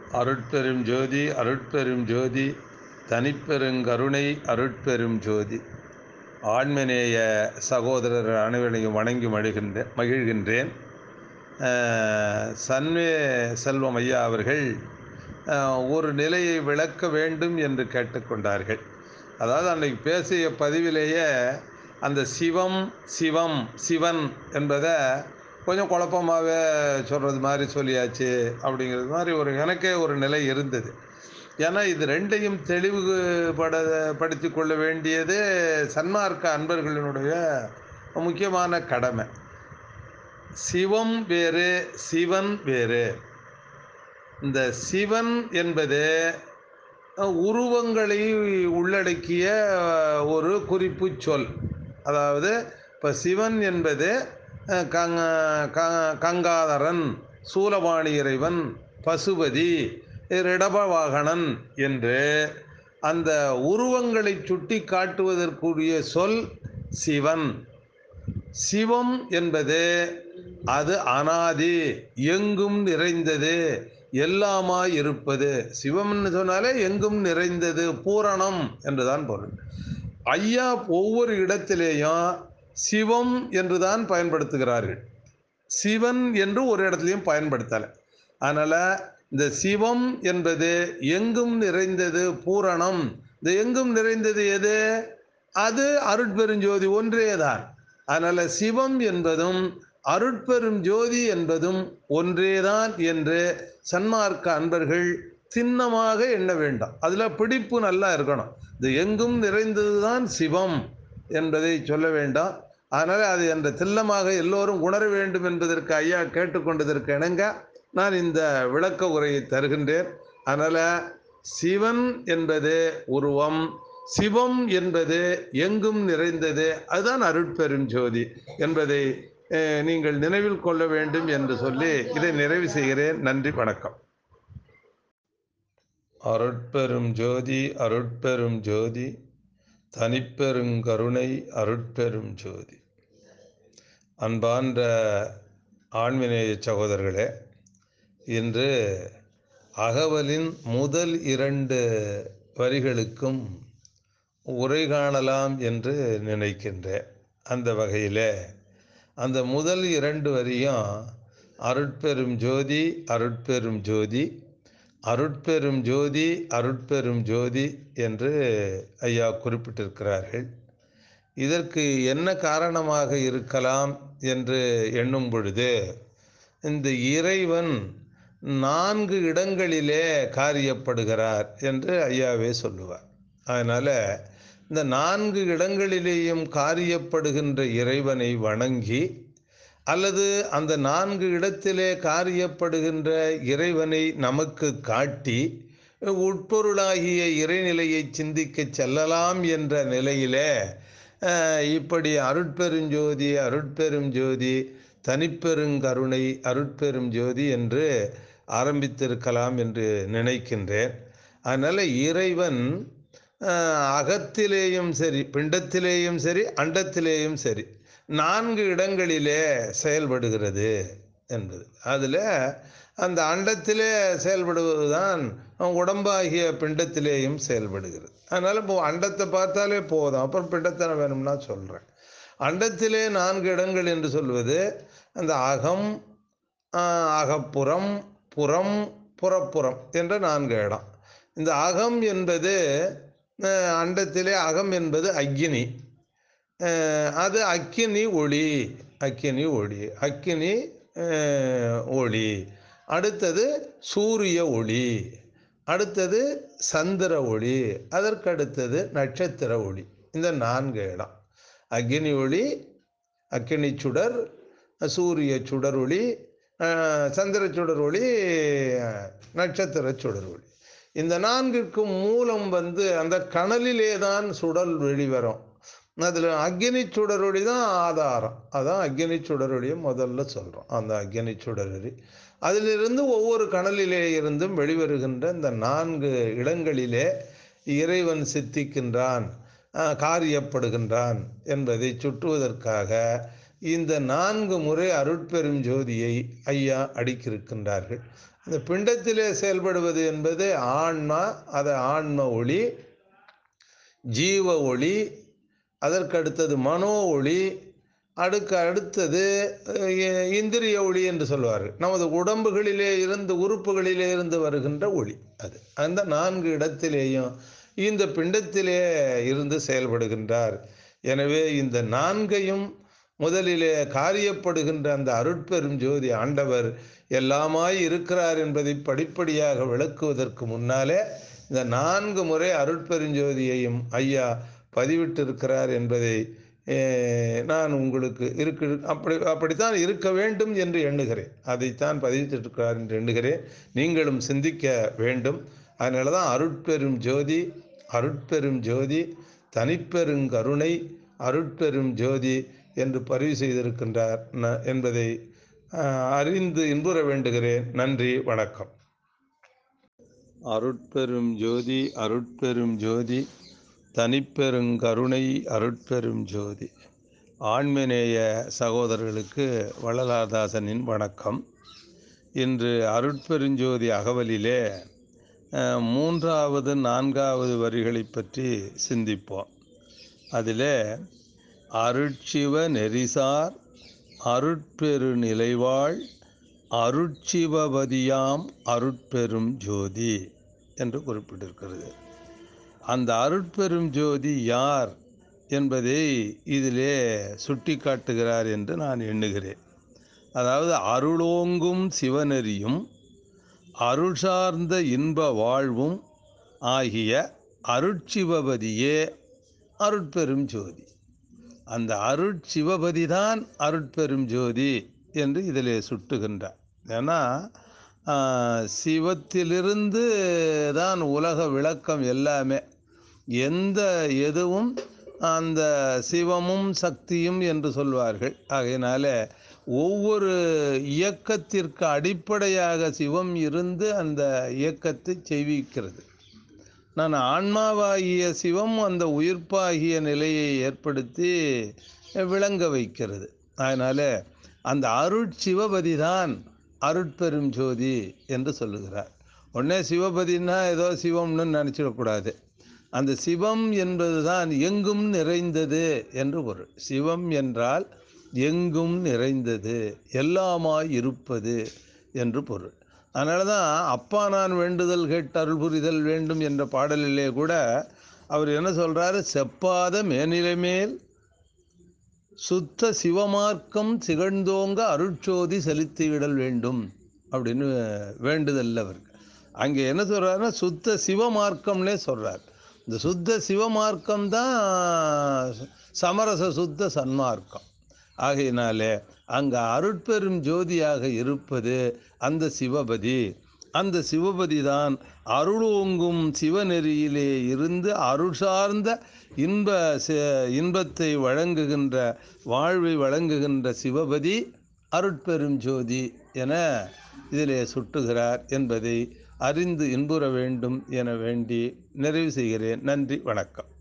அருட்பெரும் ஜோதி அருட்பெரும் ஜோதி தனிப்பெருங்கருணை அருட்பெரும் ஜோதி. ஆண்மநேய சகோதரர் அனைவரையும் வணங்கி மகிழ்கின்றேன். சன்வே செல்வம் ஐயா அவர்கள் ஒரு நிலையை விளக்க வேண்டும் என்று கேட்டுக்கொண்டார்கள். அதாவது அன்றைக்கு பேசிய பதிவிலேயே அந்த சிவம் சிவம் சிவன் என்பதை கொஞ்சம் குழப்பமாகவே சொல்கிறது மாதிரி சொல்லியாச்சு அப்படிங்கிறது மாதிரி எனக்கே ஒரு நிலை இருந்தது. ஏன்னா இது ரெண்டையும் படுத்தி கொள்ள வேண்டியது சன்மார்க்க அன்பர்களினுடைய முக்கியமான கடமை. சிவம் வேறு, சிவன் வேறு. இந்த சிவன் என்பது உருவங்களை உள்ளடக்கிய ஒரு குறிப்பு சொல். அதாவது இப்போ சிவன் என்பது கங்காதரன், சூலபாணி இறைவன், பசுபதி, ரிடபவாகனன் என்று அந்த உருவங்களை சுட்டி காட்டுவதற்குரிய சொல் சிவன். சிவம் என்பது அது அனாதி, எங்கும் நிறைந்தது, எல்லாமாய் இருப்பது. சிவம்னு சொன்னாலே எங்கும் நிறைந்தது, பூரணம் என்றுதான் பொருள். ஐயா ஒவ்வொரு இடத்திலேயும் சிவம் என்றுதான் பயன்படுத்துகிறார்கள், சிவன் என்று ஒரு இடத்துலையும் பயன்படுத்தலை. அதனால் இந்த சிவம் என்பது எங்கும் நிறைந்தது, பூரணம். இந்த எங்கும் நிறைந்தது எது? அது அருட்பெருஞ்சோதி ஒன்றேதான். அதனால் சிவம் என்பதும் அருட்பெரும் ஜோதி என்பதும் ஒன்றேதான் என்று சன்மார்க்க அன்பர்கள் திண்ணமாக எண்ண வேண்டும். அதில் பிடிப்பு நல்லா இருக்கணும். இது எங்கும் நிறைந்ததுதான் சிவம் என்பதை சொல்ல வேண்டாம். அதனால் அது என்ற தில்லமாக எல்லோரும் உணர வேண்டும் என்பதற்கு ஐயா கேட்டுக்கொண்டதற்கு இணங்க நான் இந்த விளக்க உரையை தருகின்றேன். அதனால் சிவன் என்பது உருவம், சிவம் என்பது எங்கும் நிறைந்தது, அதுதான் அருட்பெரும் ஜோதி என்பதை நீங்கள் நினைவில் கொள்ள வேண்டும் என்று சொல்லி இதை நிறைவு செய்கிறேன். நன்றி, வணக்கம். அருட்பெரும் ஜோதி அருட்பெரும் ஜோதி தனிப்பெருங்கருணை அருட்பெரும் ஜோதி. அன்பார்ந்த ஆண்மநேய சகோதரர்களே, இன்று அகவலின் முதல் 2 வரிகளுக்கும் உரை காணலாம் என்று நினைக்கின்றேன். அந்த வகையில் அந்த முதல் 2 வரியும் அருட்பெரும் ஜோதி அருட்பெரும் ஜோதி, அருட்பெரும் ஜோதி அருட்பெரும் ஜோதி என்று ஐயா குறிப்பிட்டிருக்கிறார்கள். இதற்கு என்ன காரணமாக இருக்கலாம் என்று எண்ணும் பொழுது, இந்த இறைவன் 4 இடங்களிலே காரியப்படுகிறார் என்று ஐயாவே சொல்லுவார். அதனால் இந்த 4 இடங்களிலேயும் காரியப்படுகின்ற இறைவனை வணங்கி, அல்லது அந்த 4 இடத்திலே காரியப்படுகின்ற இறைவனை நமக்கு காட்டி உட்பொருளாகிய இறைநிலையை சிந்திக்க செல்லலாம் என்ற நிலையிலே இப்படி அருட்பெருஞ்சோதி அருட்பெரும் ஜோதி தனிப்பெருங்கருணை அருட்பெரும் ஜோதி என்று ஆரம்பித்திருக்கலாம் என்று நினைக்கின்றேன். அதனால் இறைவன் அகத்திலேயும் சரி, பிண்டத்திலேயும் சரி, அண்டத்திலேயும் சரி 4 இடங்களிலே செயல்படுகிறது என்பது. அதில் அந்த அண்டத்திலே செயல்படுவது தான் உடம்பாகிய பிண்டத்திலேயும் செயல்படுகிறது. அதனால் இப்போ அண்டத்தை பார்த்தாலே போதும், அப்புறம் பிண்டத்தை வேணும்னா சொல்கிறேன். அண்டத்திலே 4 இடங்கள் என்று சொல்வது அந்த அகம், அகப்புறம், புறம், புறப்புறம் என்ற 4 இடம். இந்த அகம் என்பது அண்டத்திலே அகம் என்பது அக்கினி. அது அக்கினி ஒளி, அக்கினி ஒளி, அக்கினி ஒளி. அடுத்தது சூரிய ஒளி, அடுத்தது சந்திர ஒளி, அதற்கடுத்தது நட்சத்திர ஒளி. இந்த 4 இடம் அக்கினி ஒளி, அக்கினி சுடர், சூரிய சுடர் ஒளி, சந்திர சுடர் ஒளி, நட்சத்திர சுடர் ஒளி. இந்த 4க்கும் மூலம் அந்த கனலிலே தான் சுடல் வெளிவரும். அதில் அக்னி சுடரொளி தான் ஆதாரம். அதான் அக்னி சுடரொளியை முதல்ல சொல்கிறோம். அந்த அக்னி சுடரொளி அதிலிருந்து ஒவ்வொரு கனலிலே இருந்தும் வெளிவருகின்ற இந்த 4 இடங்களிலே இறைவன் சித்திக்கின்றான், காரியப்படுகின்றான் என்பதை சுட்டுவதற்காக இந்த 4 முறை அருட்பெரும் ஜோதியை ஐயா அடிக்கிருக்கின்றார்கள். இந்த பிண்டத்திலே செயல்படுவது என்பது ஆன்மா, அது ஆன்ம ஒளி, ஜீவ ஒளி, அதற்கடுத்தது மனோ ஒளி, அடுத்தது இந்திரிய ஒளி என்று சொல்வார்கள். நமது உடம்புகளிலே இருந்து, உறுப்புகளிலே இருந்து வருகின்ற ஒளி அது. அந்த 4 இடத்திலேயும் இந்த பிண்டத்திலே இருந்து செயல்படுகின்றார். எனவே இந்த 4ஐயும் முதலிலே காரியப்படுகின்ற அந்த அருட்பெரும் ஜோதி ஆண்டவர் எல்லாமாய் இருக்கிறார் என்பதை படிப்படியாக விளக்குவதற்கு முன்னாலே இந்த 4 முறை அருட்பெருஞ்சோதியையும் ஐயா பதிவிட்டிருக்கிறார் என்பதை நான் உங்களுக்கு அப்படித்தான் இருக்க வேண்டும் என்று எண்ணுகிறேன். அதைத்தான் பதிவிட்டிருக்கிறார் என்று எண்ணுகிறேன். நீங்களும் சிந்திக்க வேண்டும். அதனால தான் அருட்பெரும் ஜோதி, அருட்பெரும் ஜோதி, தனிப்பெருங்கருணை, அருட்பெரும் ஜோதி என்று பதிவு செய்திருக்கின்றார் என்பதை அறிந்து இன்புற வேண்டுகிறேன். நன்றி, வணக்கம். அருட்பெரும் ஜோதி, அருட்பெரும் ஜோதி, தனிப்பெருங்கருணை, அருட்பெரும் ஜோதி. ஆன்மநேய சகோதரர்களுக்கு வள்ளலார்தாசனின் வணக்கம். இன்று அருட்பெருஞ்சோதி அகவலிலே 3வது 4வது வரிகளை பற்றி சிந்திப்போம். அதிலே அருட்சிவ நெறிசார் அருட்பெரு நிலைவாழ் அருட்சிவபதியாம் அருட்பெரும் ஜோதி என்று குறிப்பிட்டிருக்கிறது. அந்த அருட்பெரும் ஜோதி யார் என்பதை இதிலே சுட்டி காட்டுகிறார் என்று நான் எண்ணுகிறேன். அதாவது அருளோங்கும் சிவநெறியும் அருள் சார்ந்த இன்ப வாழ்வும் ஆகிய அருட்சிவபதியே அருட்பெரும் ஜோதி. அந்த அருட்சிவபதி தான் அருட்பெரும் ஜோதி என்று இதிலே சுட்டுகின்றார். ஏன்னா சிவத்திலிருந்து தான் உலக விளக்கம் எல்லாமே. எதுவும் அந்த சிவமும் சக்தியும் என்று சொல்வார்கள். ஆகையினால ஒவ்வொரு இயக்கத்திற்கு அடிப்படையாக சிவம் இருந்து அந்த இயக்கத்தை செய்விக்கிறது. நான் ஆன்மாவாகிய சிவம் அந்த உயிர்ப்பாகிய நிலையை ஏற்படுத்தி விளங்க வைக்கிறது. அதனால் அந்த அருட்சிவபதி தான் அருட்பெரும் ஜோதி என்று சொல்லுகிறார். உடனே சிவபதினா ஏதோ சிவம்னு நினச்சிடக்கூடாது. அந்த சிவம் என்பது தான் எங்கும் நிறைந்தது என்று பொருள். சிவம் என்றால் எங்கும் நிறைந்தது, எல்லாமாய் இருப்பது என்று பொருள். அதனால தான் அப்பா நான் வேண்டுதல் கேட்டு அருள் புரிதல் வேண்டும் என்ற பாடலிலே கூட அவர் என்ன சொல்கிறாரு, செப்பாத மேனிலை மேல் சுத்த சிவமார்க்கம் சிகழ்ந்தோங்க அருட்சோதி செலுத்திவிடல் வேண்டும் அப்படின்னு வேண்டுதல் அவருக்கு. அங்கே என்ன சொல்கிறாருன்னா சுத்த சிவமார்க்கம்னே சொல்கிறார். இந்த சுத்த சிவமார்க்கம் தான் சமரச சுத்த சன்மார்க்கம். ஆகையினாலே அங்கே அருட்பெரும் ஜோதியாக இருப்பது அந்த சிவபதி. அந்த சிவபதி தான் அருளோங்கும் சிவநெறியிலே இருந்து அருள் சார்ந்த இன்பத்தை வழங்குகின்ற, வாழ்வை வழங்குகின்ற சிவபதி அருட்பெரும் ஜோதி என இதிலே சுட்டுகிறார் என்பதை அறிந்து இன்புற வேண்டும் என வேண்டி நிறைவு செய்கிறேன். நன்றி, வணக்கம்.